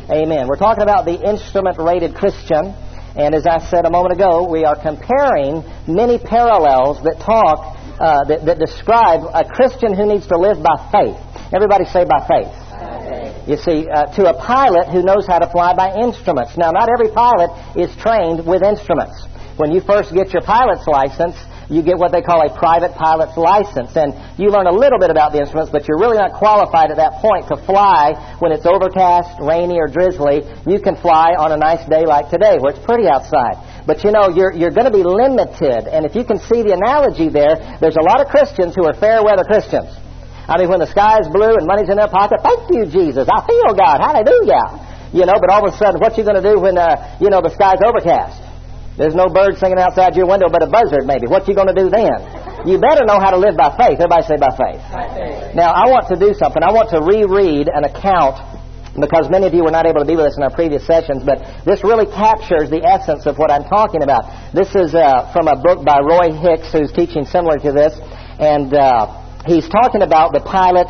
Amen. We're talking about the instrument-rated Christian. And as I said a moment ago, we are comparing many parallels that that describe a Christian who needs to live by faith. Everybody say by faith. You see, to a pilot who knows how to fly by instruments. Now, not every pilot is trained with instruments. When you first get your pilot's license, you get what they call a private pilot's license. And you learn a little bit about the instruments, but you're really not qualified at that point to fly when it's overcast, rainy, or drizzly. You can fly on a nice day like today where it's pretty outside. But you know, you're going to be limited. And if you can see the analogy there's a lot of Christians who are fair weather Christians. I mean, when the sky's blue and money's in their pocket, thank you, Jesus. I feel God. Hallelujah. You know, but all of a sudden, what you going to do when, the sky's overcast? There's no bird singing outside your window but a buzzard maybe. What you going to do then? You better know how to live by faith. Everybody say by faith. By faith. Now, I want to do something. I want to reread an account because many of you were not able to be with us in our previous sessions, but this really captures the essence of what I'm talking about. This is from a book by Roy Hicks, who's teaching similar to this, and he's talking about the pilot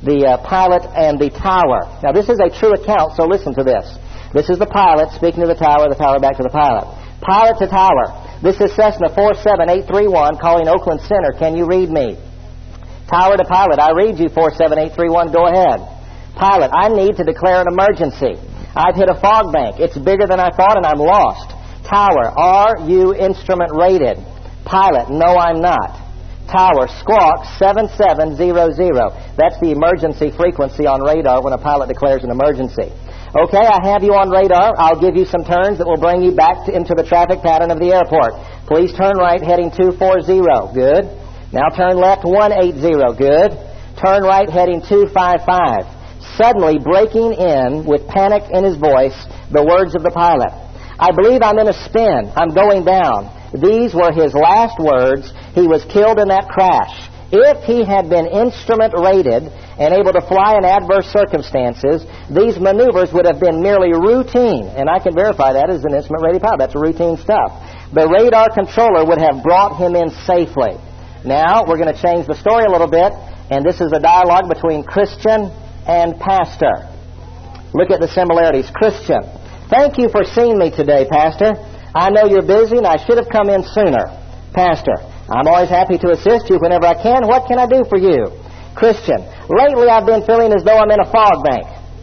and the tower. Now, this is a true account, so listen to this. This is the pilot speaking to the tower back to the pilot. Pilot to tower. This is Cessna 47831 calling Oakland Center. Can you read me? Tower to pilot. I read you 47831. Go ahead. Pilot, I need to declare an emergency. I've hit a fog bank. It's bigger than I thought and I'm lost. Tower, are you instrument rated? Pilot, no, I'm not. Tower, squawk 7700. That's the emergency frequency on radar when a pilot declares an emergency. Okay, I have you on radar. I'll give you some turns that will bring you back into the traffic pattern of the airport. Please turn right heading 240. Good. Now turn left 180. Good. Turn right heading 255. Suddenly breaking in with panic in his voice, the words of the pilot. I believe I'm in a spin. I'm going down. These were his last words. He was killed in that crash. If he had been instrument rated and able to fly in adverse circumstances, these maneuvers would have been merely routine. And I can verify that as an instrument rated pilot. That's routine stuff. The radar controller would have brought him in safely. Now, we're going to change the story a little bit, and this is a dialogue between Christian and pastor. Look at the similarities. Christian, thank you for seeing me today, Pastor. I know you're busy, and I should have come in sooner. Pastor, I'm always happy to assist you whenever I can. What can I do for you? Christian, lately I've been feeling as though I'm in a fog bank.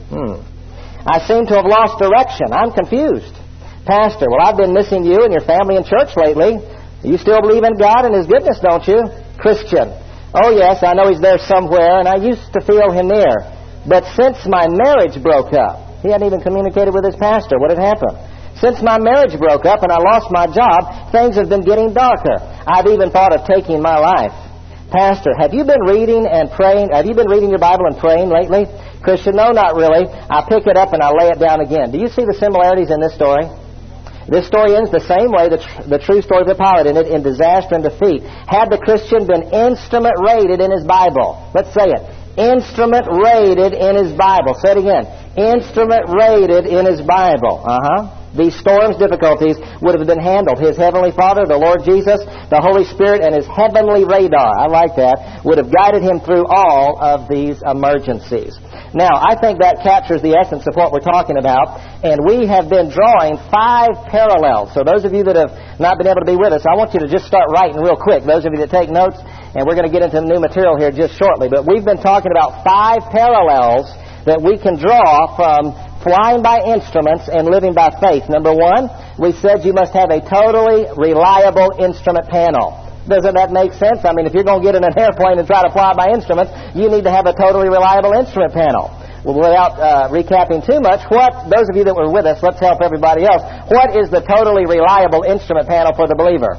I seem to have lost direction. I'm confused. Pastor, well, I've been missing you and your family and church lately. You still believe in God and His goodness, don't you? Christian, oh yes, I know He's there somewhere, and I used to feel Him near. But since my marriage broke up, he hadn't even communicated with his pastor. What had happened? Since my marriage broke up and I lost my job, things have been getting darker. I've even thought of taking my life. Pastor, have you been reading and praying? Have you been reading your Bible and praying lately? Christian, no, not really. I pick it up and I lay it down again. Do you see the similarities in this story? This story ends the same way, the true story of the pilot in it, in disaster and defeat. Had the Christian been instrument rated in his Bible? Let's say it. Instrument rated in his Bible. Say it again. Instrument rated in his Bible. These storms, difficulties would have been handled. His Heavenly Father, the Lord Jesus, the Holy Spirit, and His heavenly radar, I like that, would have guided him through all of these emergencies. Now, I think that captures the essence of what we're talking about, and we have been drawing 5 parallels. So those of you that have not been able to be with us, I want you to just start writing real quick. Those of you that take notes, and we're going to get into new material here just shortly. But we've been talking about 5 parallels that we can draw from flying by instruments and living by faith. Number 1, we said you must have a totally reliable instrument panel. Doesn't that make sense? I mean, if you're going to get in an airplane and try to fly by instruments, you need to have a totally reliable instrument panel. Well, without recapping too much, those of you that were with us, let's help everybody else. What is the totally reliable instrument panel for the believer?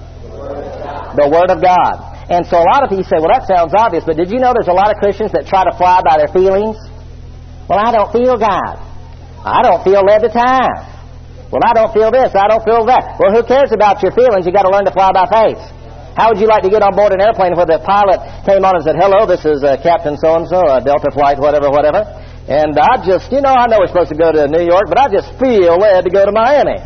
The Word of God. And so a lot of you say, well, that sounds obvious, but did you know there's a lot of Christians that try to fly by their feelings? Well, I don't feel God. I don't feel led to time. Well, I don't feel this. I don't feel that. Well, who cares about your feelings? You've got to learn to fly by faith. How would you like to get on board an airplane where the pilot came on and said, hello, this is Captain so-and-so, Delta Flight, whatever. And I just, I know we're supposed to go to New York, but I just feel led to go to Miami.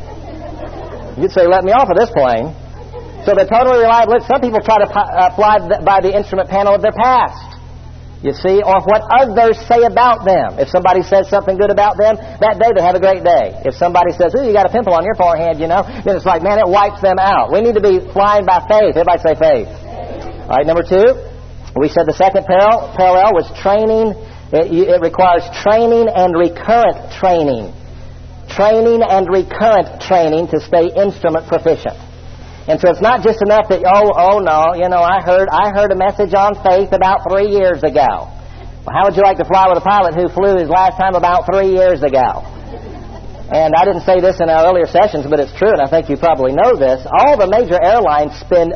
You'd say, let me off of this plane. So they're totally reliable. Some people try to fly by the instrument panel of their past. You see, or what others say about them. If somebody says something good about them, that day they have a great day. If somebody says, ooh, you got a pimple on your forehead, then it's like, man, it wipes them out. We need to be flying by faith. Everybody say faith. All right, number 2, we said the second parallel was training. It requires training and recurrent training. Training and recurrent training to stay instrument proficient. And so it's not just enough that, oh no, I heard a message on faith about 3 years ago. Well, how would you like to fly with a pilot who flew his last time about 3 years ago? And I didn't say this in our earlier sessions, but it's true, and I think you probably know this. All the major airlines spend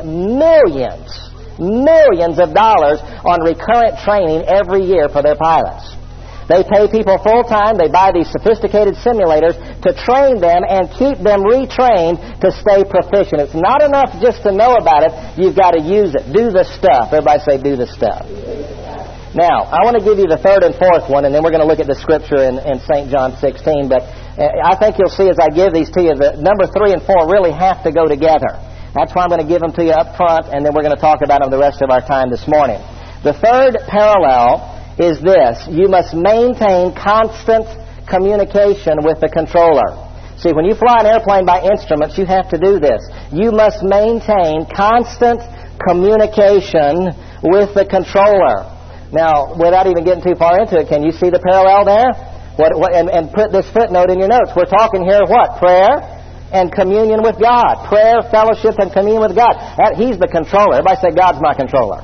millions of dollars on recurrent training every year for their pilots. They pay people full-time. They buy these sophisticated simulators to train them and keep them retrained to stay proficient. It's not enough just to know about it. You've got to use it. Do the stuff. Everybody say, do the stuff. Now, I want to give you the third and fourth one, and then we're going to look at the scripture in St. John 16. But I think you'll see as I give these to you that number 3 and 4 really have to go together. That's why I'm going to give them to you up front, and then we're going to talk about them the rest of our time this morning. The third parallel is this: you must maintain constant communication with the controller. See, when you fly an airplane by instruments, you have to do this. You must maintain constant communication with the controller. Now, without even getting too far into it, can you see the parallel there? And put this footnote in your notes. We're talking here what? Prayer and communion with God. Prayer, fellowship, and communion with God. He's the controller. Everybody say, God's my controller.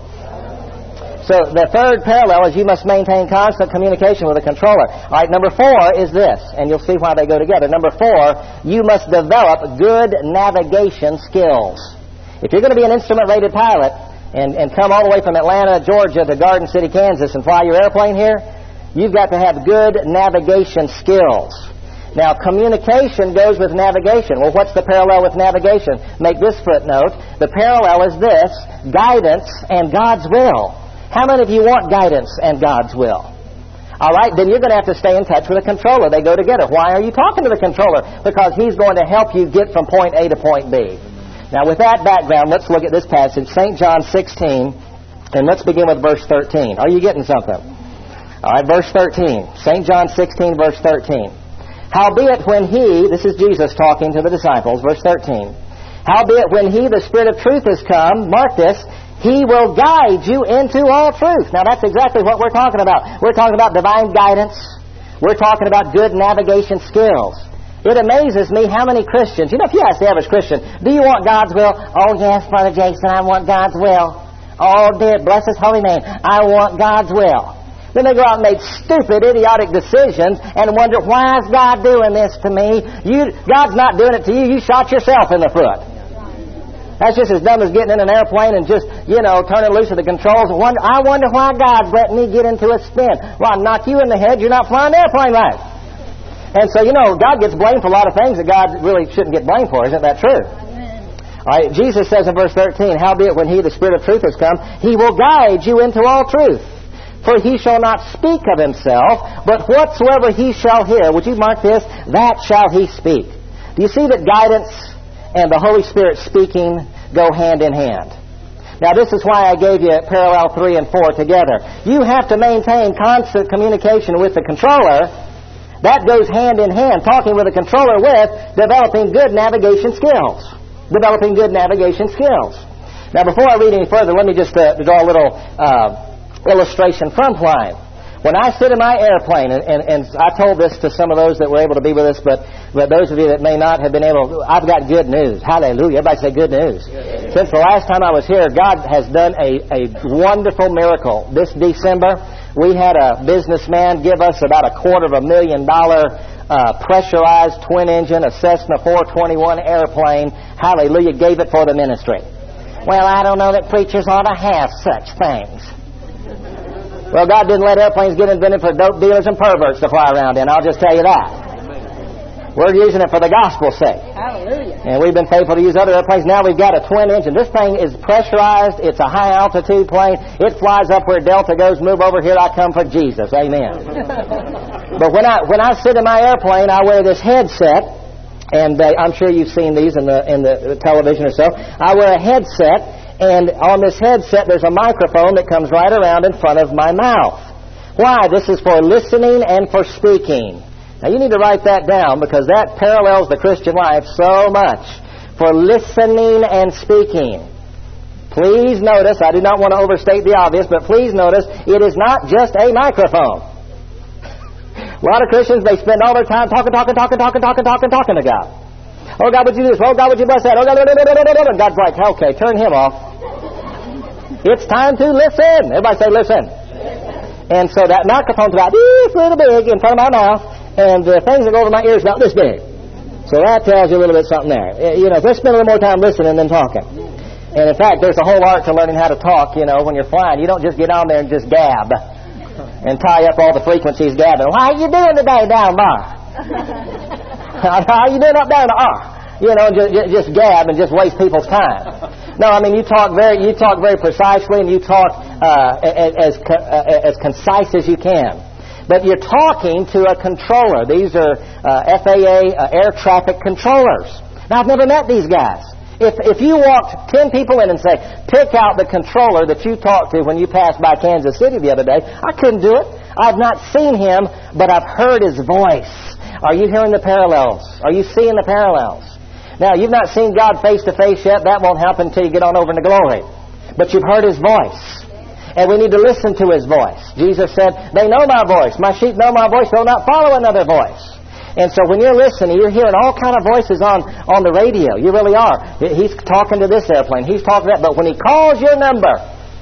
So the third parallel is you must maintain constant communication with the controller. All right, number 4 is this, and you'll see why they go together. Number 4, you must develop good navigation skills. If you're going to be an instrument-rated pilot and come all the way from Atlanta, Georgia to Garden City, Kansas and fly your airplane here, you've got to have good navigation skills. Now, communication goes with navigation. Well, what's the parallel with navigation? Make this footnote. The parallel is this: guidance and God's will. How many of you want guidance and God's will? All right, then you're going to have to stay in touch with the controller. They go together. Why are you talking to the controller? Because he's going to help you get from point A to point B. Now, with that background, let's look at this passage, St. John 16, and let's begin with verse 13. Are you getting something? All right, verse 13. St. John 16, verse 13. Howbeit when he, this is Jesus talking to the disciples, verse 13. Howbeit when he, the Spirit of truth, is come, mark this, he will guide you into all truth. Now, that's exactly what we're talking about. We're talking about divine guidance. We're talking about good navigation skills. It amazes me how many Christians, if you ask the average Christian, do you want God's will? Oh, yes, Brother Jason, I want God's will. Oh, dear, bless His holy name, I want God's will. Then they go out and make stupid, idiotic decisions and wonder, why is God doing this to me? God's not doing it to you. You shot yourself in the foot. That's just as dumb as getting in an airplane and just, turning loose of the controls and I wonder why God's letting me get into a spin. Well, I'll knock you in the head. You're not flying the airplane right. And so, God gets blamed for a lot of things that God really shouldn't get blamed for. Isn't that true? Amen. All right, Jesus says in verse 13, howbeit when he, the Spirit of truth, has come, he will guide you into all truth. For he shall not speak of himself, but whatsoever he shall hear, would you mark this, that shall he speak. Do you see that guidance and the Holy Spirit speaking go hand in hand? Now, this is why I gave you parallel 3 and 4 together. You have to maintain constant communication with the controller. That goes hand in hand, talking with the controller with developing good navigation skills. Developing good navigation skills. Now, before I read any further, let me just draw a little illustration from flying. When I sit in my airplane, and I told this to some of those that were able to be with us, but those of you that may not have been able, I've got good news. Hallelujah. Everybody say good news. Good. Since the last time I was here, God has done a wonderful miracle. This December, we had a businessman give us about $250,000 pressurized twin-engine, a Cessna 421 airplane. Hallelujah. Gave it for the ministry. Well, I don't know that preachers ought to have such things. Well, God didn't let airplanes get invented for dope dealers and perverts to fly around in. I'll just tell you that. We're using it for the gospel's sake. Hallelujah. And we've been faithful to use other airplanes. Now we've got a twin engine. This thing is pressurized. It's a high-altitude plane. It flies up where Delta goes. Move over here. I come for Jesus. Amen. But when I sit in my airplane, I wear this headset. And I'm sure you've seen these in the television or so. I wear a headset. And on this headset, there's a microphone that comes right around in front of my mouth. Why? This is for listening and for speaking. Now, you need to write that down because that parallels the Christian life so much. For listening and speaking. Please notice, I do not want to overstate the obvious, but please notice, it is not just a microphone. A lot of Christians, they spend all their time talking to God. Oh, God, would you do this? Oh, God, would you bless that? Oh, God, and God's like, okay, turn him off. It's time to listen. Everybody say listen. And so that microphone's about this little big in front of my mouth, and the things that go over my ears about this big. So that tells you a little bit something there. You know, let's spend a little more time listening than talking. And in fact, there's a whole art to learning how to talk, you know, when you're flying. You don't just get on there and just gab and tie up all the frequencies gabbing. How you doing today down there? How you doing up there in the You know, just gab and just waste people's time. No, I mean, you talk very precisely, and you talk as concise as you can. But you're talking to a controller. These are FAA air traffic controllers. Now, I've never met these guys. If you walked 10 people in and say, pick out the controller that you talked to when you passed by Kansas City the other day, I couldn't do it. I've not seen him, but I've heard his voice. Are you hearing the parallels? Are you seeing the parallels? Now, you've not seen God face to face yet. That won't happen until you get on over into glory. But you've heard His voice. And we need to listen to His voice. Jesus said, they know my voice. My sheep know my voice. They'll not follow another voice. And so when you're listening, you're hearing all kind of voices on the radio. You really are. He's talking to this airplane. He's talking to that. But when He calls your number,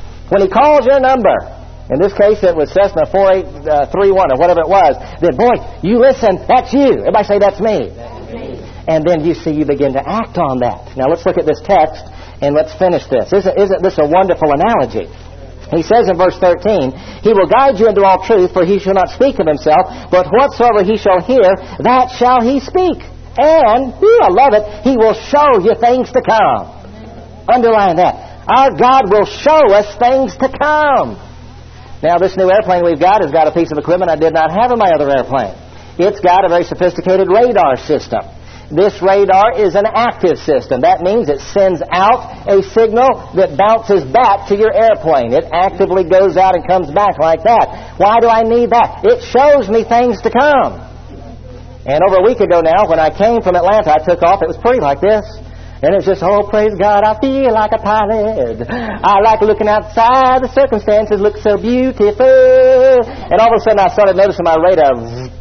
in this case it was Cessna 4831 or whatever it was, then boy, you listen, that's you. Everybody say, that's me. That's me. And then you begin to act on that. Now let's look at this text and let's finish this. Isn't this a wonderful analogy? He says in verse 13, He will guide you into all truth, for He shall not speak of Himself, but whatsoever He shall hear, that shall He speak. And, I love it, He will show you things to come. Underline that. Our God will show us things to come. Now, this new airplane we've got has got a piece of equipment I did not have in my other airplane. It's got a very sophisticated radar system. This radar is an active system. That means it sends out a signal that bounces back to your airplane. It actively goes out and comes back like that. Why do I need that? It shows me things to come. And over a week ago now, when I came from Atlanta, I took off. It was pretty like this. And it's just, oh, praise God, I feel like a pilot. I like looking outside. The circumstances look so beautiful. And all of a sudden I started noticing my radar.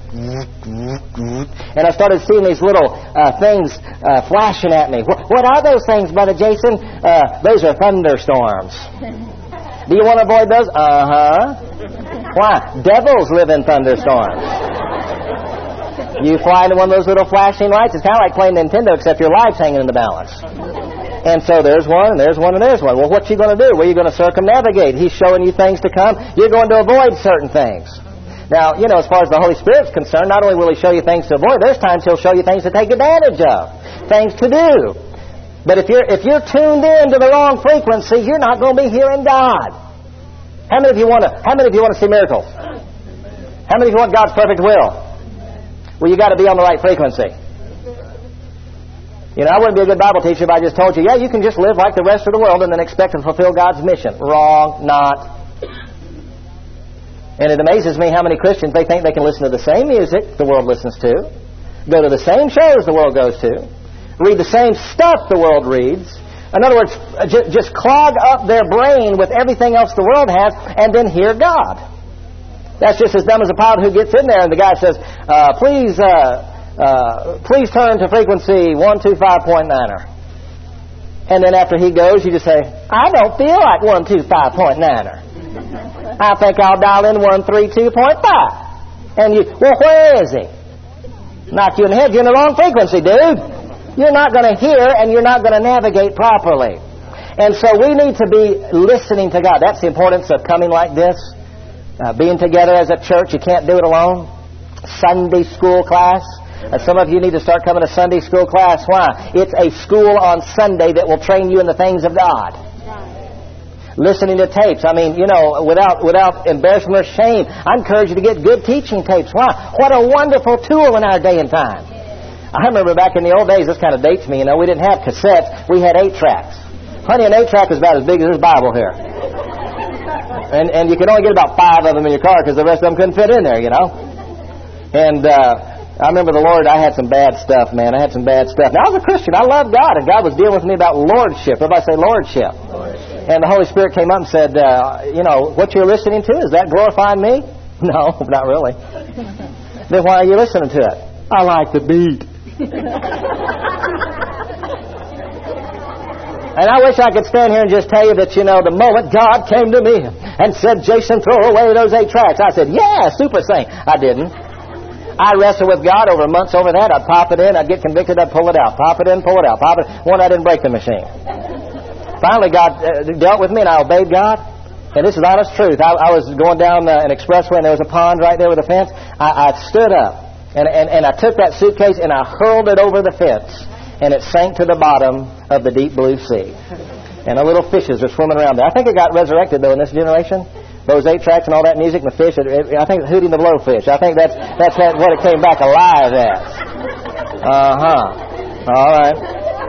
And I started seeing these little things flashing at me. What are those things, Brother Jason? Those are thunderstorms. Do you want to avoid those? Why? Devils live in thunderstorms. You fly into one of those little flashing lights, it's kind of like playing Nintendo, except your life's hanging in the balance. And so there's one, and there's one, and there's one. Well, what you going to do? Well, you're going to circumnavigate. He's showing you things to come. You're going to avoid certain things. Now, you know, as far as the Holy Spirit's concerned, not only will He show you things to avoid, there's times He'll show you things to take advantage of, things to do. But if you're tuned in to the wrong frequency, you're not going to be hearing God. How many of you want to see miracles? How many of you want God's perfect will? Well, you got to be on the right frequency. You know, I wouldn't be a good Bible teacher if I just told you, yeah, you can just live like the rest of the world and then expect to fulfill God's mission. Wrong, not. And it amazes me how many Christians, they think they can listen to the same music the world listens to, go to the same shows the world goes to, read the same stuff the world reads. In other words, just clog up their brain with everything else the world has and then hear God. That's just as dumb as a pilot who gets in there and the guy says, please turn to frequency 125.9er. And then after he goes, you just say, I don't feel like 125.9er. I think I'll dial in 132.5. And you, well, where is he? Knock you in the head. You're in the wrong frequency, dude. You're not going to hear and you're not going to navigate properly. And so we need to be listening to God. That's the importance of coming like this. Being together as a church, you can't do it alone. Sunday school class. Some of you need to start coming to Sunday school class. Why? It's a school on Sunday that will train you in the things of God. Listening to tapes. I mean, you know, without embarrassment or shame, I encourage you to get good teaching tapes. Why? What a wonderful tool in our day and time. I remember back in the old days, this kind of dates me, you know, we didn't have cassettes. We had 8 tracks. Honey, an 8-track is about as big as this Bible here. And you can only get about 5 of them in your car because the rest of them couldn't fit in there, you know. And I remember the Lord, I had some bad stuff, man. I had some bad stuff. Now, I was a Christian. I loved God, and God was dealing with me about lordship. Everybody say lordship. And the Holy Spirit came up and said, what you're listening to, is that glorifying me? No, not really. Then why are you listening to it? I like the beat. And I wish I could stand here and just tell you that, the moment God came to me and said, Jason, throw away those 8 tracks, I said, yeah, super saint. I didn't. I wrestled with God over months over that. I'd pop it in, I'd get convicted, I'd pull it out. Pop it in, pull it out. Pop it. One, I didn't break the machine. Finally, God dealt with me, and I obeyed God. And this is honest truth. I was going down an expressway, and there was a pond right there with a fence. I stood up, and I took that suitcase, and I hurled it over the fence. And it sank to the bottom of the deep blue sea. And the little fishes are swimming around there. I think it got resurrected, though, in this generation. Those 8 tracks and all that music and the fish. I think it's Hootie and the Blowfish. I think that's what it came back alive as. Uh-huh. All right.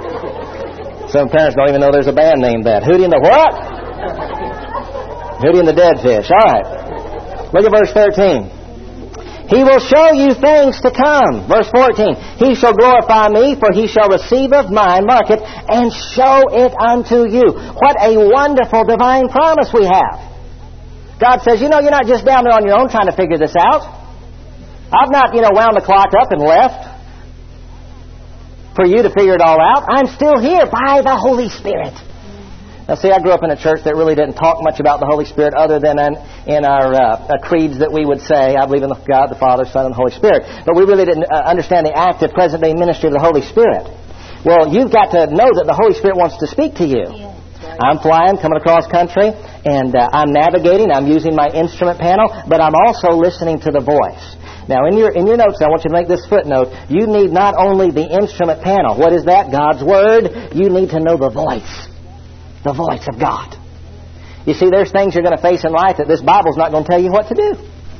Some parents don't even know there's a band named that. Hootie and the what? Hootie and the Dead Fish. All right. Look at verse 13. He will show you things to come. Verse 14. He shall glorify me, for he shall receive of mine, mark it, and show it unto you. What a wonderful divine promise we have. God says, you're not just down there on your own trying to figure this out. I've not, wound the clock up and left for you to figure it all out. I'm still here by the Holy Spirit. Now, see, I grew up in a church that really didn't talk much about the Holy Spirit other than in our creeds that we would say, I believe in God, the Father, Son, and the Holy Spirit. But we really didn't understand the active present-day ministry of the Holy Spirit. Well, you've got to know that the Holy Spirit wants to speak to you. Yeah, right. I'm flying, coming across country, and I'm navigating. I'm using my instrument panel, but I'm also listening to the voice. Now, in your notes, I want you to make this footnote. You need not only the instrument panel. What is that? God's Word. You need to know the voice. The voice of God. You see, there's things you're going to face in life that this Bible's not going to tell you what to do.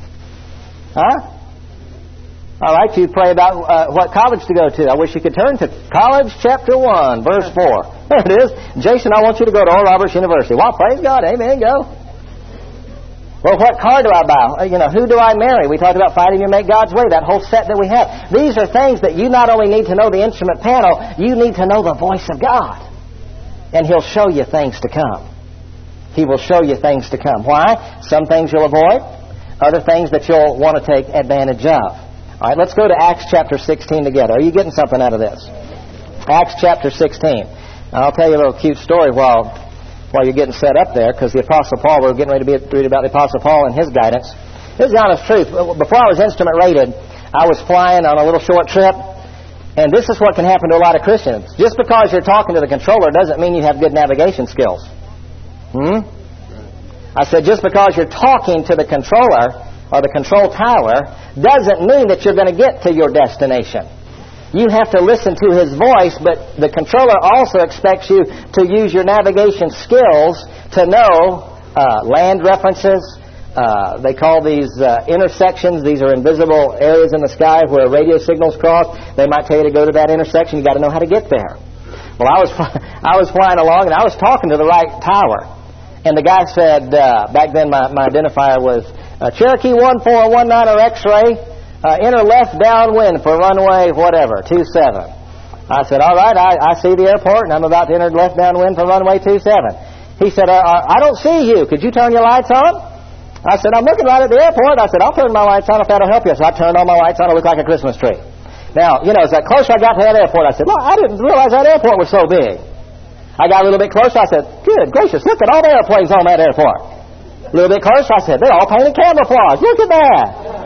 Huh? All right, you pray about what college to go to. I wish you could turn to College chapter 1, verse 4. There it is. Jason, I want you to go to Oral Roberts University. Well, praise God. Amen. Go. Well, what car do I buy? Who do I marry? We talked about fighting your make God's way, that whole set that we have. These are things that you not only need to know the instrument panel, you need to know the voice of God. And He'll show you things to come. He will show you things to come. Why? Some things you'll avoid. Other things that you'll want to take advantage of. All right, let's go to Acts chapter 16 together. Are you getting something out of this? Acts chapter 16. Now, I'll tell you a little cute story while you're getting set up there, because the Apostle Paul, we're getting ready to read about the Apostle Paul and his guidance. Here's the honest truth. Before I was instrument rated, I was flying on a little short trip. And this is what can happen to a lot of Christians. Just because you're talking to the controller doesn't mean you have good navigation skills. I said just because you're talking to the controller or the control tower doesn't mean that you're going to get to your destination. You have to listen to his voice, but the controller also expects you to use your navigation skills to know land references. They call these intersections. These are invisible areas in the sky where radio signals cross. They might tell you to go to that intersection. You've got to know how to get there. Well, I was flying along, and I was talking to the right tower. And the guy said, back then my identifier was Cherokee 1419 or X-ray, enter left downwind for runway whatever, 27. I said, all right, I see the airport, and I'm about to enter left downwind for runway 27. He said, I don't see you. Could you turn your lights on? I said, I'm looking right at the airport. I said, I'll turn my lights on if that'll help you. So I turned all my lights on. It looked like a Christmas tree. Now, as the closer I got to that airport, I said, well, I didn't realize that airport was so big. I got a little bit closer. I said, good gracious, look at all the airplanes on that airport. A little bit closer, I said, they're all painted camouflage. Look at that.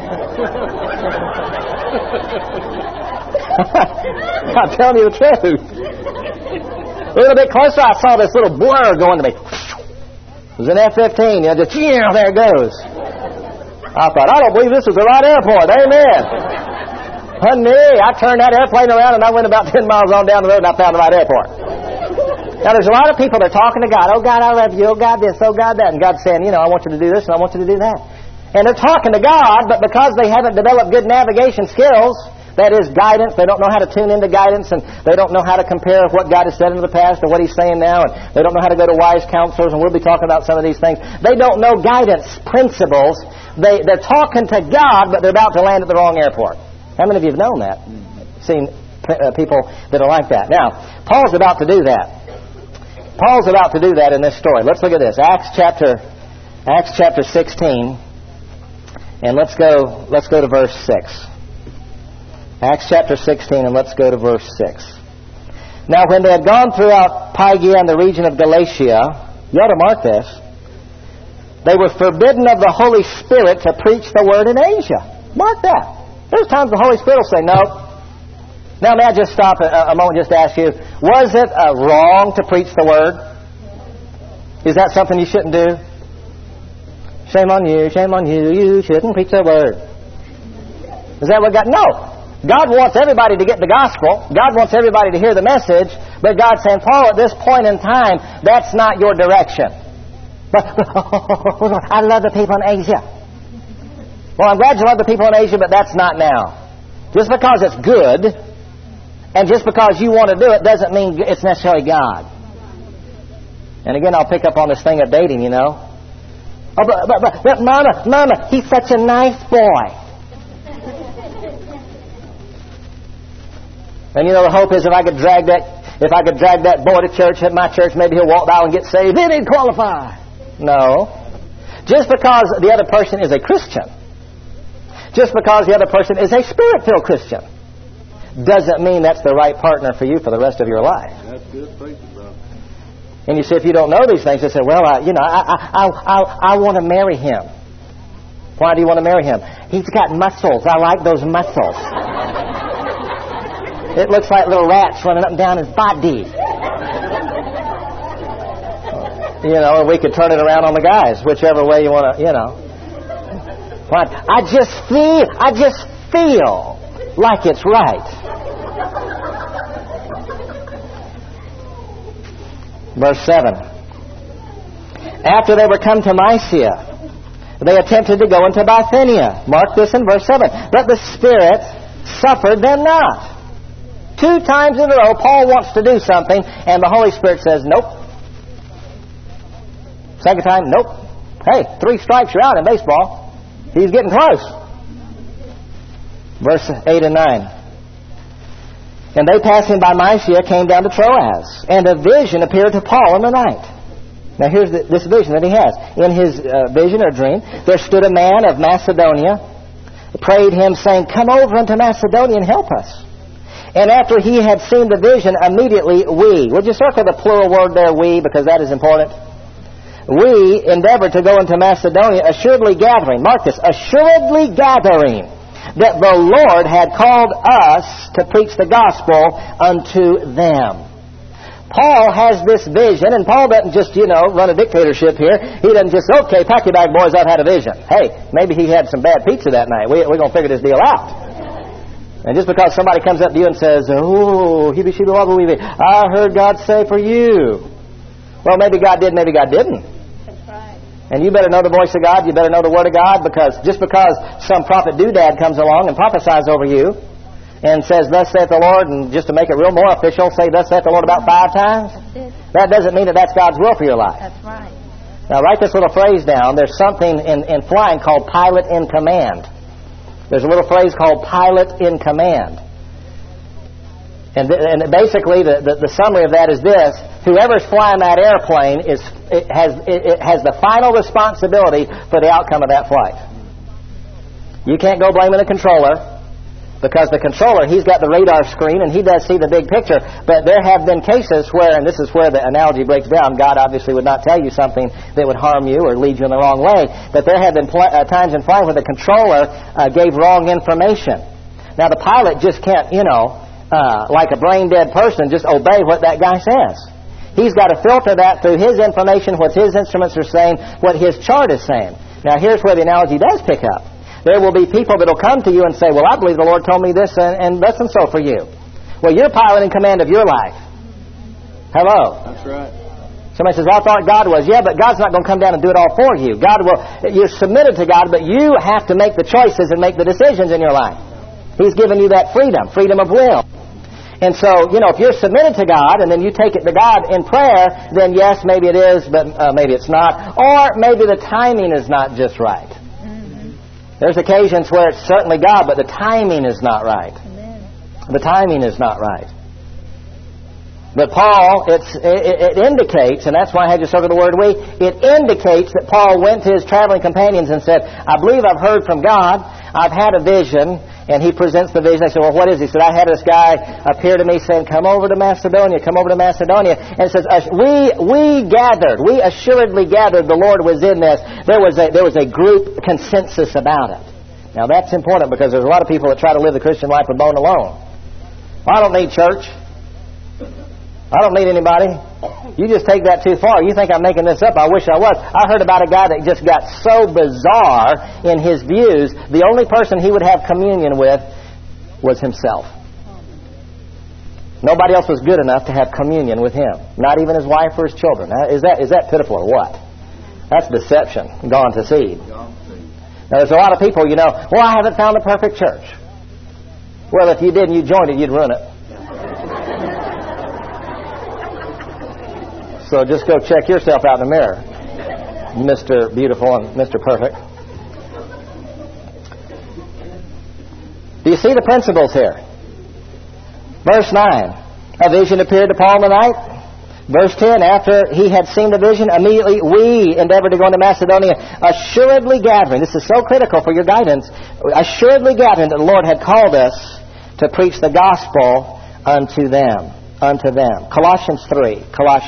I'm telling you the truth. A little bit closer, I saw this little blur going to me. It was an F-15. Just, there it goes. I thought, I don't believe this is the right airport. Amen. Honey, I turned that airplane around and I went about 10 miles on down the road and I found the right airport. Now, there's a lot of people that are talking to God. Oh, God, I love you. Oh, God, this. Oh, God, that. And God's saying, I want you to do this and I want you to do that. And they're talking to God, but because they haven't developed good navigation skills, That is guidance. They don't know how to tune into guidance, and they don't know how to compare what God has said in the past to what He's saying now, and they don't know how to go to wise counselors, and we'll be talking about some of these things. They don't know guidance principles. They're talking to God, but they're about to land at the wrong airport. How many of you have known that? Seen people that are like that. Now, Paul's about to do that. Paul's about to do that in this story. Let's look at this. Acts chapter 16, and let's go to verse 6. Acts chapter 16, and let's go to verse 6. Now, when they had gone throughout Phrygia and the region of Galatia, you ought to mark this, they were forbidden of the Holy Spirit to preach the Word in Asia. Mark that. There's times the Holy Spirit will say, no. Now, may I just stop a moment just to ask you, was it wrong to preach the Word? Is that something you shouldn't do? Shame on you, you shouldn't preach the Word. Is that what God... No. God wants everybody to get the gospel. God wants everybody to hear the message. But God's saying, Paul, at this point in time, that's not your direction. But I love the people in Asia. Well, I'm glad you love the people in Asia, but that's not now. Just because it's good, and just because you want to do it, doesn't mean it's necessarily God. And again, I'll pick up on this thing of dating, you know. Oh, but Mama, he's such a nice boy. And you know, the hope is if I could drag that boy to church at my church, maybe he'll walk by and get saved. Then he'd qualify. No. Just because the other person is a Christian, just because the other person is a Spirit-filled Christian, doesn't mean that's the right partner for you for the rest of your life. That's good preaching, bro. And you say, if you don't know these things, you say, well, I want to marry him. Why do you want to marry him? He's got muscles. I like those muscles. It looks like little rats running up and down his body. You know, or we could turn it around on the guys, whichever way you want to, you know. What? I just feel like it's right. Verse 7. After they were come to Mysia, they attempted to go into Bithynia. Mark this in verse 7. But the Spirit suffered them not. 2 times in a row, Paul wants to do something, and the Holy Spirit says, nope. Second time, nope. Hey, 3 strikes, you're out in baseball. He's getting close. Verse 8 and 9. And they, passing by Mysia, came down to Troas, and a vision appeared to Paul in the night. Now here's this vision that he has. In his vision or dream, there stood a man of Macedonia, prayed him, saying, come over unto Macedonia and help us. And after he had seen the vision, immediately we, would you circle the plural word there, we, because that is important? We endeavored to go into Macedonia, assuredly gathering, mark this, assuredly gathering, that the Lord had called us to preach the gospel unto them. Paul has this vision, and Paul doesn't just, run a dictatorship here. He doesn't just, okay, pack your bag, boys, I've had a vision. Hey, maybe he had some bad pizza that night. We're going to figure this deal out. And just because somebody comes up to you and says, oh, I heard God say for you. Well, maybe God did, maybe God didn't. That's right. And you better know the voice of God, you better know the Word of God, because just because some prophet doodad comes along and prophesies over you and says, thus saith the Lord, and just to make it real more official, say, thus saith the Lord about 5 times, that doesn't mean that that's God's will for your life. That's right. Now, write this little phrase down. There's something in flying called pilot in command. There's a little phrase called pilot in command. And basically, the summary of that is this. Whoever's flying that airplane has the final responsibility for the outcome of that flight. You can't go blaming the controller, because the controller, he's got the radar screen and he does see the big picture. But there have been cases where, and this is where the analogy breaks down, God obviously would not tell you something that would harm you or lead you in the wrong way. But there have been times in flight where the controller gave wrong information. Now the pilot just can't, like a brain-dead person, just obey what that guy says. He's got to filter that through his information, what his instruments are saying, what his chart is saying. Now here's where the analogy does pick up. There will be people that will come to you and say, well, I believe the Lord told me this and thus and so for you. Well, you're pilot in command of your life. Hello? That's right. Somebody says, well, I thought God was. Yeah, but God's not going to come down and do it all for you. You're submitted to God, but you have to make the choices and make the decisions in your life. He's given you that freedom of will. And so, if you're submitted to God and then you take it to God in prayer, then yes, maybe it is, but maybe it's not. Or maybe the timing is not just right. There's occasions where it's certainly God, but the timing is not right. The timing is not right. But Paul, it indicates, and that's why I had you circle the word we, it indicates that Paul went to his traveling companions and said, I believe I've heard from God, I've had a vision, and he presents the vision. I said, well, what is he? He said, I had this guy appear to me saying, come over to Macedonia, come over to Macedonia. And it says, we assuredly gathered the Lord was in this. There was a group consensus about it. Now that's important because there's a lot of people that try to live the Christian life alone. I don't need church. I don't need anybody. You just take that too far. You think I'm making this up. I wish I was. I heard about a guy that just got so bizarre in his views, the only person he would have communion with was himself. Nobody else was good enough to have communion with him. Not even his wife or his children. Now, is that pitiful or what? That's deception gone to seed. Now, there's a lot of people, well, I haven't found the perfect church. Well, if you did and you joined it, you'd ruin it. So just go check yourself out in the mirror, Mr. Beautiful and Mr. Perfect. Do you see the principles here? Verse 9, a vision appeared to Paul in the night. Verse 10, after he had seen the vision, immediately we endeavored to go into Macedonia, assuredly gathering. This is so critical for your guidance. Assuredly gathering that the Lord had called us to preach the gospel unto them. Colossians 3.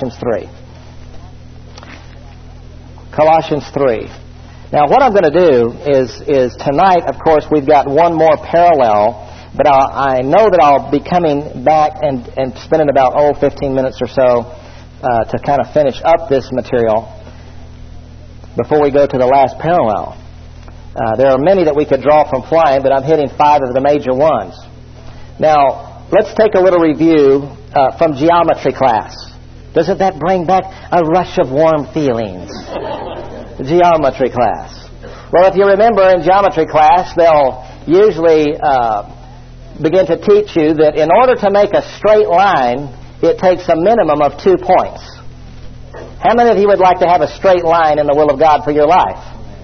Now, what I'm going to do is tonight, of course, we've got one more parallel, but I know that I'll be coming back and spending about 15 minutes or so to kind of finish up this material before we go to the last parallel. There are many that we could draw from flying, but I'm hitting 5 of the major ones. Now, let's take a little review from geometry class. Doesn't that bring back a rush of warm feelings? Geometry class. Well, if you remember in geometry class, they'll usually begin to teach you that in order to make a straight line, it takes a minimum of 2 points. How many of you would like to have a straight line in the will of God for your life?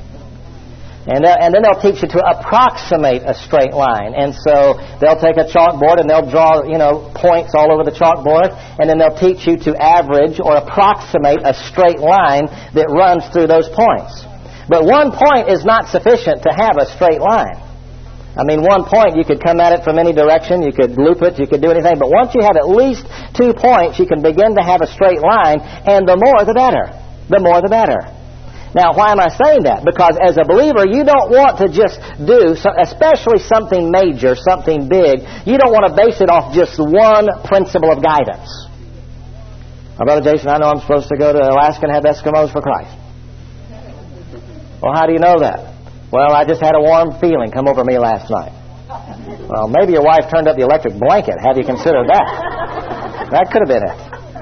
And then they'll teach you to approximate a straight line. And so they'll take a chalkboard and they'll draw, points all over the chalkboard. And then they'll teach you to average or approximate a straight line that runs through those points. But 1 point is not sufficient to have a straight line. I mean, 1 point, you could come at it from any direction. You could loop it. You could do anything. But once you have at least 2 points, you can begin to have a straight line. And the more, the better. The more, the better. Now, why am I saying that? Because as a believer, you don't want to just do, especially something major, something big, you don't want to base it off just one principle of guidance. Now, Brother Jason, I know I'm supposed to go to Alaska and have Eskimos for Christ. Well, how do you know that? Well, I just had a warm feeling come over me last night. Well, maybe your wife turned up the electric blanket. Have you considered that? That could have been it.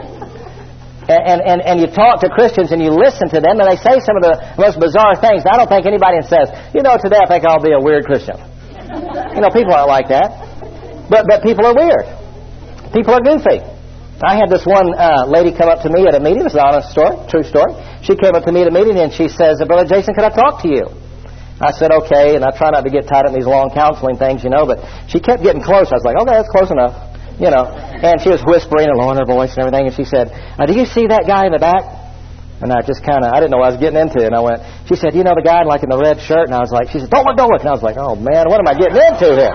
And you talk to Christians and you listen to them and they say some of the most bizarre things. I don't think anybody says, today I think I'll be a weird Christian. People aren't like that. But people are weird. People are goofy. I had this one lady come up to me at a meeting. This is an honest story, true story. She came up to me at a meeting and she says, Brother Jason, could I talk to you? I said, okay, and I try not to get tied up in these long counseling things, but she kept getting close. I was like, okay, that's close enough. And she was whispering and lowering her voice and everything. And she said, do you see that guy in the back? And I just I didn't know what I was getting into. And she said, the guy like in the red shirt? And I was like, she said, don't look. And I was like, oh man, what am I getting into here?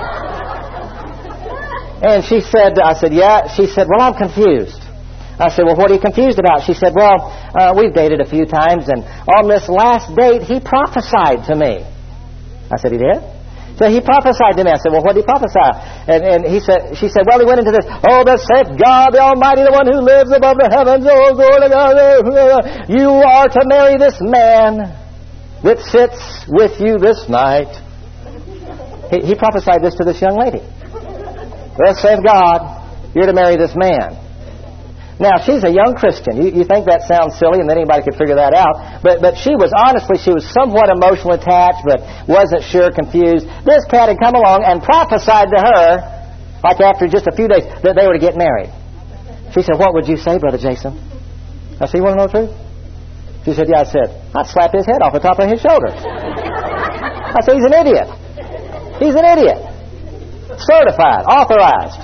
And she said, I said, yeah. She said, well, I'm confused. I said, well, what are you confused about? She said, well, we've dated a few times. And on this last date, he prophesied to me. I said, he did? So he prophesied to me. I said, well, what did he prophesy? And she said, well, he went into this, thus saith God, the Almighty, the one who lives above the heavens. Oh, glory to God. You are to marry this man that sits with you this night. He prophesied this to this young lady. Thus saith God, you're to marry this man. Now, she's a young Christian. You think that sounds silly, and then anybody could figure that out. But she was somewhat emotionally attached, but wasn't sure, confused. This cat had come along and prophesied to her, like after just a few days, that they were to get married. She said, "What would you say, Brother Jason?" I said, "You want to know the truth?" She said, "Yeah." I said, "I'd slap his head off the top of his shoulders." I said, "He's an idiot. He's an idiot. Certified, authorized."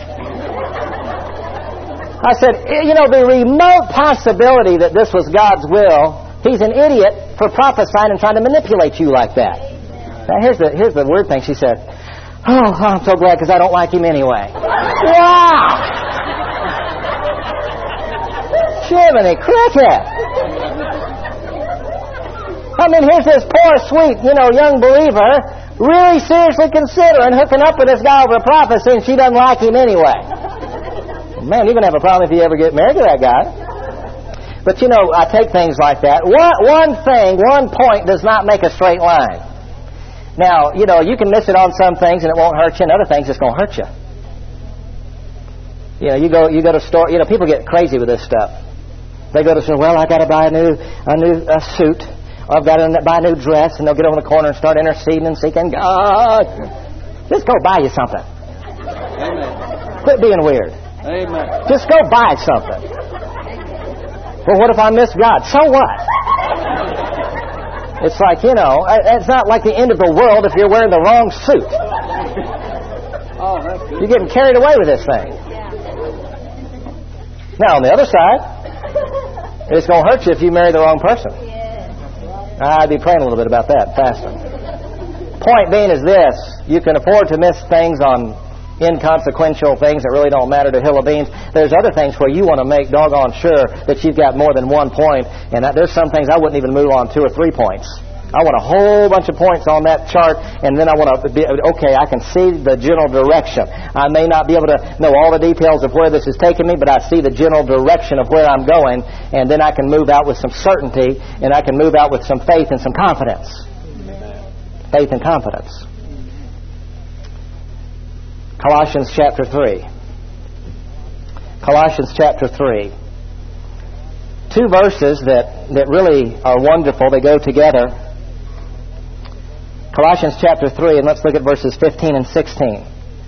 I said, the remote possibility that this was God's will, he's an idiot for prophesying and trying to manipulate you like that. Now, here's the weird thing. She said, "Oh, I'm so glad because I don't like him anyway." Wow! Jiminy cricket! I mean, here's this poor, sweet, young believer really seriously considering hooking up with this guy over a prophecy, and she doesn't like him anyway. Man, you're going to have a problem if you ever get married to that guy. But, I take things like that. One point does not make a straight line. Now, you can miss it on some things and it won't hurt you, and other things it's going to hurt you. You go to store. People get crazy with this stuff. They go to store. Well, I got to buy a new suit. Or I've got to buy a new dress, and they'll get over in the corner and start interceding and seeking God. Just go buy you something. Amen. Quit being weird. Amen. Just go buy something. Well, what if I miss God? So what? It's like, it's not like the end of the world if you're wearing the wrong suit. Oh, that's good. You're getting carried away with this thing. Now, on the other side, it's going to hurt you if you marry the wrong person. I'd be praying a little bit about that, fasting. Point being is this: you can afford to miss things on inconsequential things that really don't matter to hill of beans. There's other things where you want to make doggone sure that you've got more than 1 point, and there's some things I wouldn't even move on 2 or 3 points. I want a whole bunch of points on that chart, and then I want to be, okay, I can see the general direction. I may not be able to know all the details of where this is taking me, but I see the general direction of where I'm going, and then I can move out with some certainty, and I can move out with some faith and some confidence. Faith and confidence. Colossians chapter 3. Colossians chapter 3. 2 verses that really are wonderful. They go together. Colossians chapter 3, and let's look at verses 15 and 16.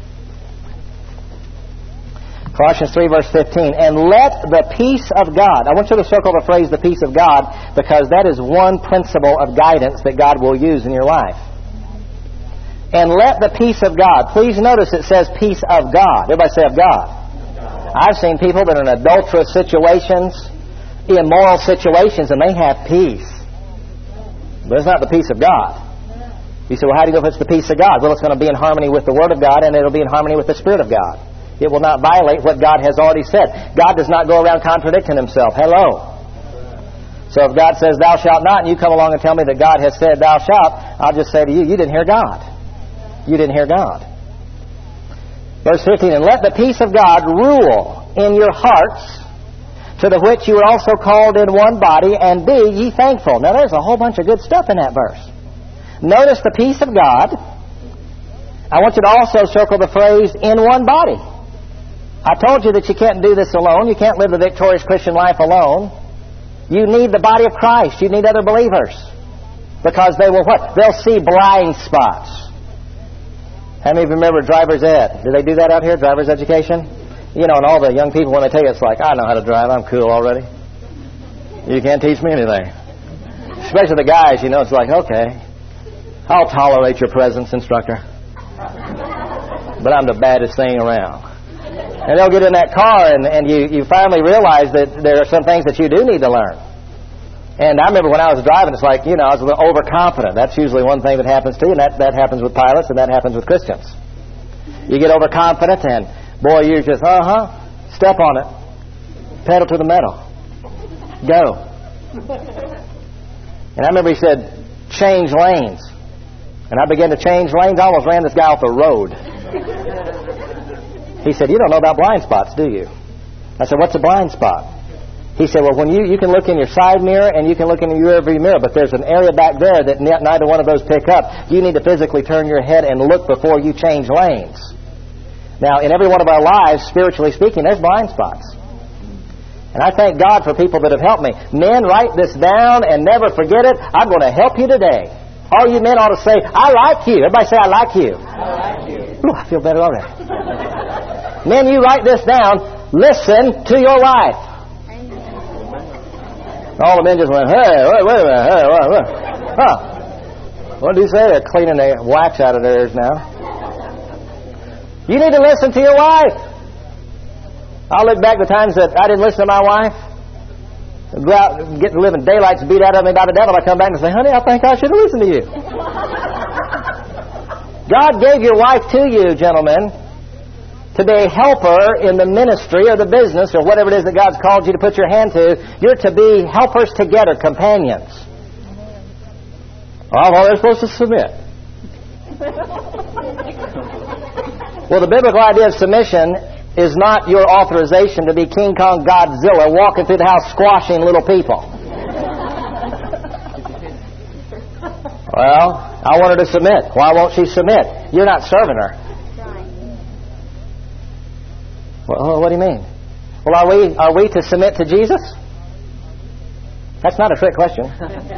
Colossians 3, verse 15. And let the peace of God. I want you to circle the phrase, the peace of God, because that is one principle of guidance that God will use in your life. And let the peace of God. Please notice it says peace of God. Everybody say of God. I've seen people that are in adulterous situations, immoral situations, and they have peace. But it's not the peace of God. You say, well, how do you know if it's the peace of God? Well, it's going to be in harmony with the Word of God, and it'll be in harmony with the Spirit of God. It will not violate what God has already said. God does not go around contradicting Himself. Hello. So if God says, thou shalt not, and you come along and tell me that God has said, thou shalt, I'll just say to you, you didn't hear God. You didn't hear God. Verse 15, and let the peace of God rule in your hearts, to the which you were also called in one body, and be ye thankful. Now there's a whole bunch of good stuff in that verse. Notice the peace of God. I want you to also circle the phrase, in one body. I told you that you can't do this alone. You can't live the victorious Christian life alone. You need the body of Christ. You need other believers. Because they will what? They'll see blind spots. How many of you remember driver's ed? Do they do that out here, driver's education? And all the young people, when they tell you, it's like, I know how to drive. I'm cool already. You can't teach me anything. Especially the guys, it's like, okay, I'll tolerate your presence, instructor. But I'm the baddest thing around. And they'll get in that car, and you finally realize that there are some things that you do need to learn. And I remember when I was driving, it's like, I was a little overconfident. That's usually one thing that happens to you, and that happens with pilots, and that happens with Christians. You get overconfident, and boy, you're just, step on it. Pedal to the metal. Go. And I remember he said, change lanes. And I began to change lanes. I almost ran this guy off the road. He said, you don't know about blind spots, do you? I said, what's a blind spot? He said, well, when you can look in your side mirror and you can look in your rearview mirror, but there's an area back there that neither one of those pick up. You need to physically turn your head and look before you change lanes. Now, in every one of our lives, spiritually speaking, there's blind spots. And I thank God for people that have helped me. Men, write this down and never forget it. I'm going to help you today. All you men ought to say, I like you. Everybody say, I like you. I like you. Ooh, I feel better already. Men, you write this down. Listen to your wife. All the men just went, hey, wait a minute. Hey, what? Huh. What did he say? They're cleaning the wax out of their ears now. You need to listen to your wife. I'll look back the times that I didn't listen to my wife. Go out and get to live in daylights beat out of me by the devil. I come back and say, honey, I think I should have listened to you. God gave your wife to you, gentlemen, to be a helper in the ministry or the business or whatever it is that God's called you to put your hand to. You're to be helpers together, companions. Oh, well, they're supposed to submit. Well, the biblical idea of submission is not your authorization to be King Kong Godzilla walking through the house squashing little people. Well, I want her to submit. Why won't she submit? You're not serving her. Well, what do you mean? Well, are we to submit to Jesus? That's not a trick question.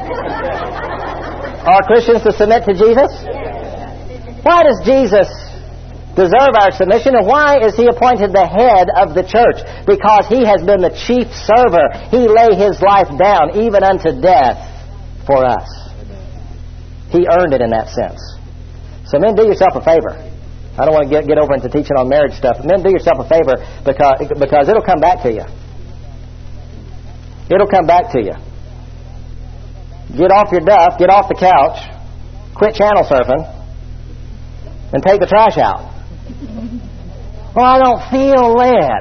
Are Christians to submit to Jesus? Why does Jesus deserve our submission, and why is He appointed the head of the church? Because He has been the chief server. He lay His life down, even unto death, for us. He earned it in that sense. So men, do yourself a favor. I don't want to get over into teaching on marriage stuff. Men, do yourself a favor because it'll come back to you. It'll come back to you. Get off your duff, get off the couch, quit channel surfing, and take the trash out. Well, I don't feel led.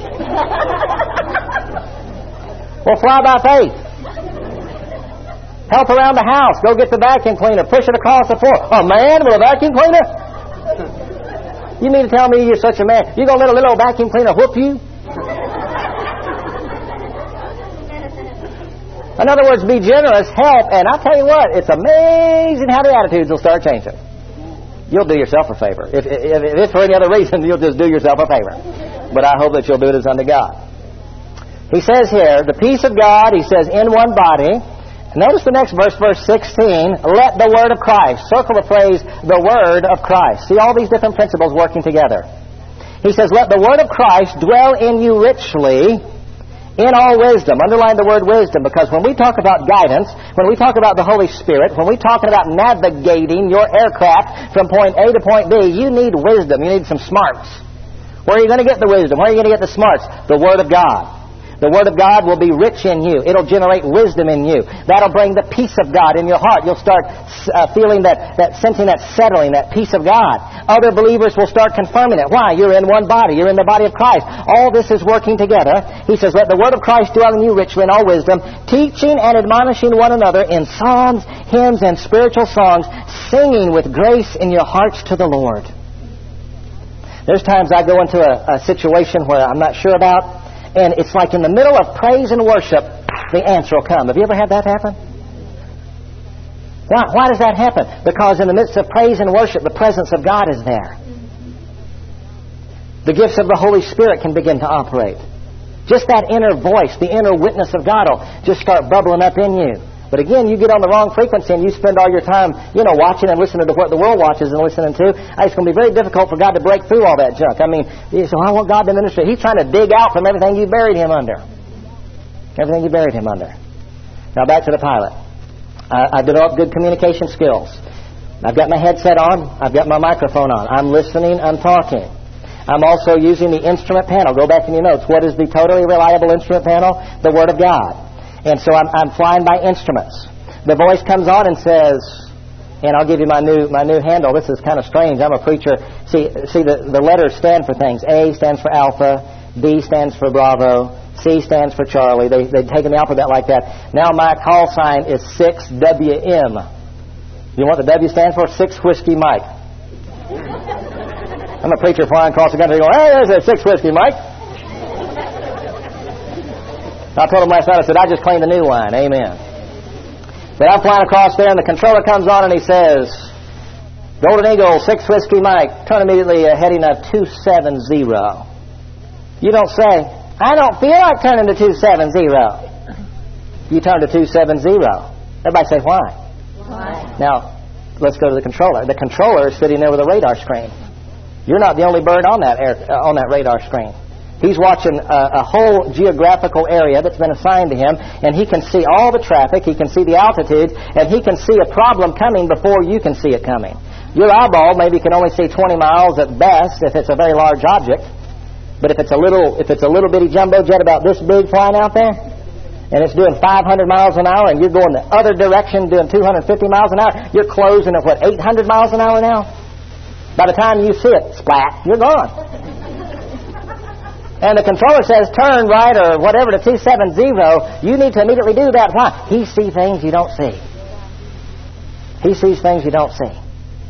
Well, fly by faith. Help around the house. Go get the vacuum cleaner. Push it across the floor. A man with a vacuum cleaner? You mean to tell me you're such a man? You going to let a little vacuum cleaner whoop you? In other words, be generous, help, and I'll tell you what, it's amazing how the attitudes will start changing. You'll do yourself a favor. If for any other reason, you'll just do yourself a favor. But I hope that you'll do it as unto God. He says here, the peace of God, he says, in one body. Notice the next verse, verse 16. Let the word of Christ. Circle the phrase, the word of Christ. See all these different principles working together. He says, let the word of Christ dwell in you richly in all wisdom. Underline the word wisdom, because when we talk about guidance, when we talk about the Holy Spirit, when we're talking about navigating your aircraft from point A to point B, you need wisdom. You need some smarts. Where are you going to get the wisdom? Where are you going to get the smarts? The Word of God. The Word of God will be rich in you. It'll generate wisdom in you. That'll bring the peace of God in your heart. You'll start feeling sensing that settling, that peace of God. Other believers will start confirming it. Why? You're in one body. You're in the body of Christ. All this is working together. He says, let the Word of Christ dwell in you richly in all wisdom, teaching and admonishing one another in psalms, hymns, and spiritual songs, singing with grace in your hearts to the Lord. There's times I go into a situation where I'm not sure about, and it's like in the middle of praise and worship, the answer will come. Have you ever had that happen? Why does that happen? Because in the midst of praise and worship, the presence of God is there. The gifts of the Holy Spirit can begin to operate. Just that inner voice, the inner witness of God will just start bubbling up in you. But again, you get on the wrong frequency and you spend all your time, watching and listening to what the world watches and listening to. It's going to be very difficult for God to break through all that junk. I mean, you say, I want God to minister. He's trying to dig out from everything you buried Him under. Everything you buried Him under. Now back to the pilot. I developed good communication skills. I've got my headset on. I've got my microphone on. I'm listening. I'm talking. I'm also using the instrument panel. Go back in your notes. What is the totally reliable instrument panel? The Word of God. And so I'm flying by instruments. The voice comes on and says, and I'll give you my new handle. This is kind of strange. I'm a preacher. See the letters stand for things. A stands for Alpha. B stands for Bravo. C stands for Charlie. They've taken the alphabet like that. Now my call sign is 6WM. You know what the W stands for? 6 Whiskey Mike. I'm a preacher flying across the country going, hey, there's a 6 Whiskey Mike. I told him last night, I said, I just claimed a new line. Amen. But I'm flying across there, and the controller comes on, and he says, Golden Eagle, 6 Whiskey Mike, turn immediately a heading of 270. You don't say. I don't feel like turning to 270. You turn to 270. Everybody say, why? Why? Now, let's go to the controller. The controller is sitting there with a radar screen. You're not the only bird on that radar screen. He's watching a whole geographical area that's been assigned to him, and he can see all the traffic, he can see the altitudes, and he can see a problem coming before you can see it coming. Your eyeball maybe can only see 20 miles at best if it's a very large object, but if it's a little bitty jumbo jet about this big flying out there, and it's doing 500 miles an hour, and you're going the other direction doing 250 miles an hour, you're closing at, 800 miles an hour now? By the time you see it, splat, you're gone. And the controller says, turn right or whatever to 270, you need to immediately do that. Why? He sees things you don't see. He sees things you don't see.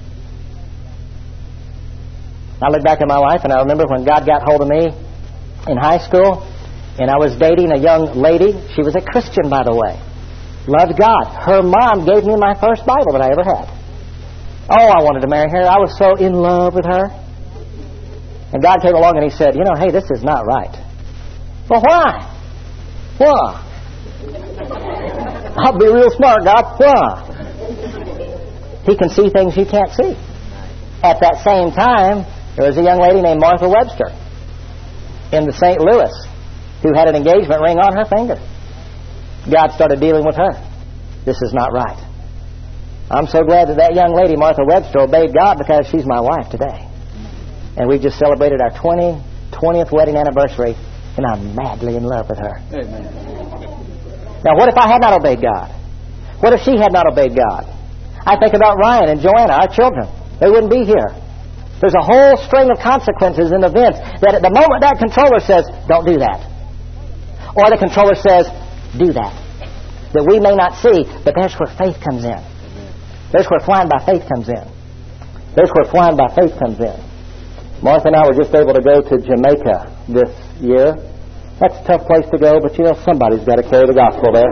I look back at my life, and I remember when God got hold of me in high school, and I was dating a young lady. She was a Christian, by the way. Loved God. Her mom gave me my first Bible that I ever had. Oh, I wanted to marry her. I was so in love with her. And God came along and He said, hey, this is not right. Well, why? Why? I'll be real smart, God. Why? He can see things you can't see. At that same time, there was a young lady named Martha Webster in the St. Louis who had an engagement ring on her finger. God started dealing with her. This is not right. I'm so glad that young lady, Martha Webster, obeyed God because she's my wife today. And we just celebrated our 20th wedding anniversary, and I'm madly in love with her. Amen. Now, what if I had not obeyed God? What if she had not obeyed God? I think about Ryan and Joanna, our children. They wouldn't be here. There's a whole string of consequences and events that at the moment that controller says, don't do that. Or the controller says, do that. That we may not see, but there's where faith comes in. There's where flying by faith comes in. There's where flying by faith comes in. Martha and I were just able to go to Jamaica this year. That's a tough place to go, but somebody's got to carry the gospel there.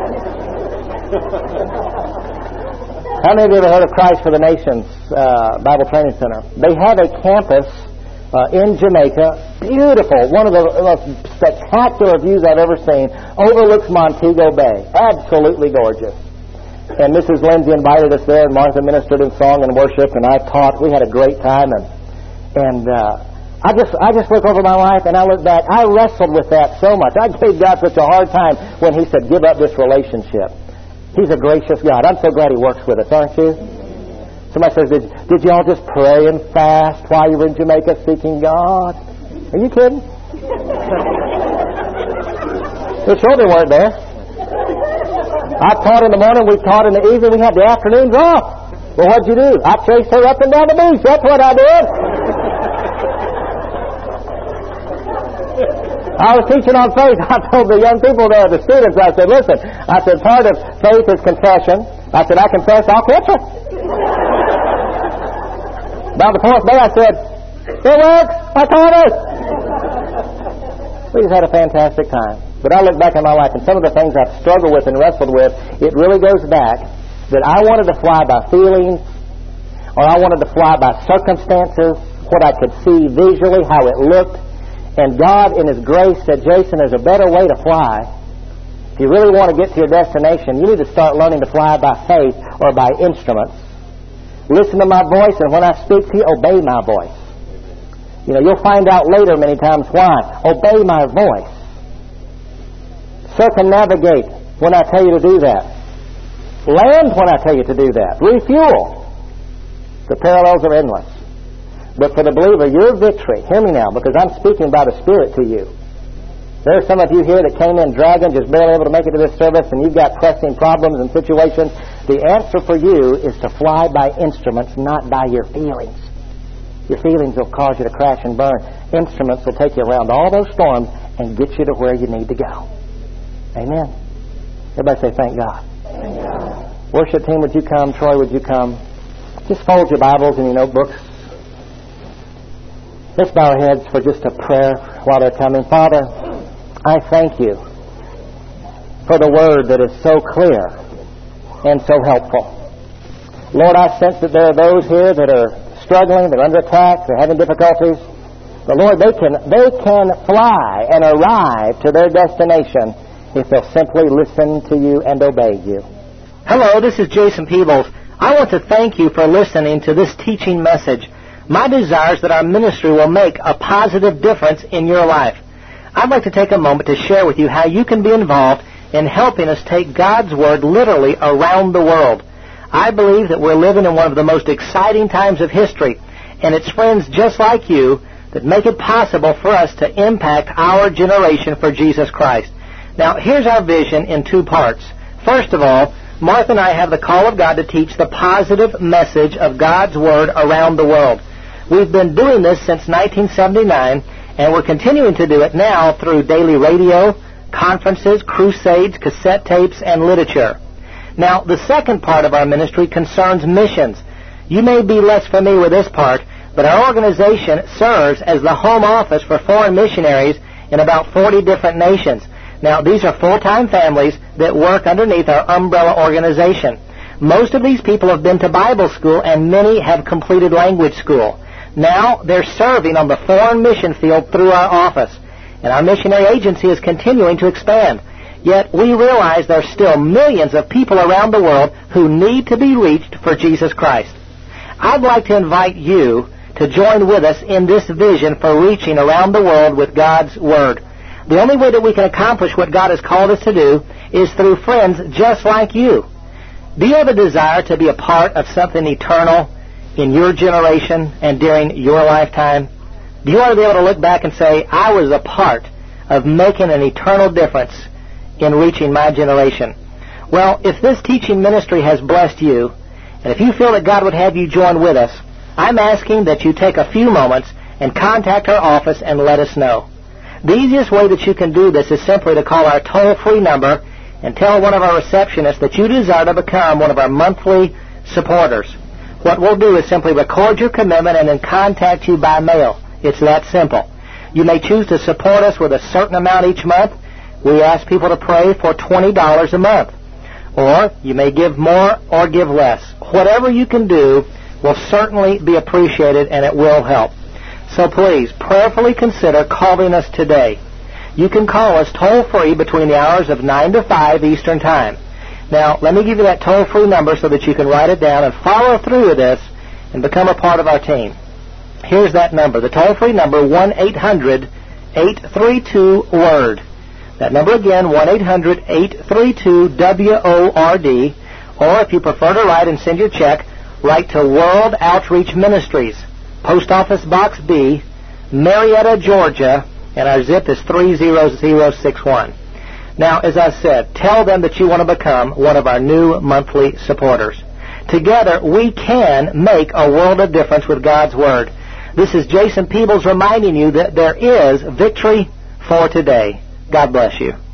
How many of you have ever heard of Christ for the Nations Bible Training Center? They have a campus in Jamaica. Beautiful. One of the most spectacular views I've ever seen. Overlooks Montego Bay. Absolutely gorgeous. And Mrs. Lindsay invited us there, and Martha ministered in song and worship, and I taught. We had a great time, and I just look over my life and I look back. I wrestled with that so much. I gave God such a hard time when He said, give up this relationship. He's a gracious God. I'm so glad He works with us, aren't you? Somebody says, did you all just pray and fast while you were in Jamaica seeking God? Are you kidding? The children weren't there. I taught in the morning, we taught in the evening, we had the afternoons off. Well, what'd you do? I chased her up and down the beach. That's what I did. I was teaching on faith. I told the young people there, the students, I said, listen, part of faith is confession. I said, I confess, I'll catch her. About the fourth day, I said, it works. I caught her. We just had a fantastic time. But I look back in my life, and some of the things I've struggled with and wrestled with, it really goes back that I wanted to fly by feelings, or I wanted to fly by circumstances, what I could see visually, how it looked. And God, in His grace, said, Jason, there's a better way to fly. If you really want to get to your destination, you need to start learning to fly by faith or by instruments. Listen to my voice, and when I speak to you, obey my voice. You'll find out later many times why. Obey my voice. Circumnavigate when I tell you to do that. Land when I tell you to do that. Refuel. The parallels are endless. But for the believer, your victory, hear me now, because I'm speaking by the Spirit to you. There are some of you here that came in dragging, just barely able to make it to this service, and you've got pressing problems and situations. The answer for you is to fly by instruments, not by your feelings. Your feelings will cause you to crash and burn. Instruments will take you around all those storms and get you to where you need to go. Amen. Everybody say, thank God. Thank God. Worship team, would you come? Troy, would you come? Just fold your Bibles and your notebooks. Let's bow our heads for just a prayer while they're coming. Father, I thank You for the Word that is so clear and so helpful. Lord, I sense that there are those here that are struggling, they're under attack, they're having difficulties. But Lord, they can fly and arrive to their destination if they'll simply listen to you and obey you. Hello, this is Jason Peebles. I want to thank you for listening to this teaching message. My desire is that our ministry will make a positive difference in your life. I'd like to take a moment to share with you how you can be involved in helping us take God's Word literally around the world. I believe that we're living in one of the most exciting times of history, and it's friends just like you that make it possible for us to impact our generation for Jesus Christ. Now, here's our vision in two parts. First of all, Martha and I have the call of God to teach the positive message of God's Word around the world. We've been doing this since 1979, and we're continuing to do it now through daily radio, conferences, crusades, cassette tapes, and literature. Now, the second part of our ministry concerns missions. You may be less familiar with this part, but our organization serves as the home office for foreign missionaries in about 40 different nations. Now, these are full-time families that work underneath our umbrella organization. Most of these people have been to Bible school, and many have completed language school. Now, they're serving on the foreign mission field through our office, and our missionary agency is continuing to expand. Yet, we realize there are still millions of people around the world who need to be reached for Jesus Christ. I'd like to invite you to join with us in this vision for reaching around the world with God's Word. The only way that we can accomplish what God has called us to do is through friends just like you. Do you have a desire to be a part of something eternal in your generation and during your lifetime? Do you want to be able to look back and say, I was a part of making an eternal difference in reaching my generation? Well, if this teaching ministry has blessed you, and if you feel that God would have you join with us, I'm asking that you take a few moments and contact our office and let us know. The easiest way that you can do this is simply to call our toll-free number and tell one of our receptionists that you desire to become one of our monthly supporters. What we'll do is simply record your commitment and then contact you by mail. It's that simple. You may choose to support us with a certain amount each month. We ask people to pray for $20 a month. Or you may give more or give less. Whatever you can do will certainly be appreciated, and it will help. So please, prayerfully consider calling us today. You can call us toll-free between the hours of 9 to 5 Eastern Time. Now, let me give you that toll-free number so that you can write it down and follow through with this and become a part of our team. Here's that number, the toll-free number, 1-800-832-WORD. That number again, 1-800-832-WORD. Or if you prefer to write and send your check, write to World Outreach Ministries, Post Office Box B, Marietta, Georgia, and our zip is 30061. Now, as I said, tell them that you want to become one of our new monthly supporters. Together, we can make a world of difference with God's Word. This is Jason Peebles reminding you that there is victory for today. God bless you.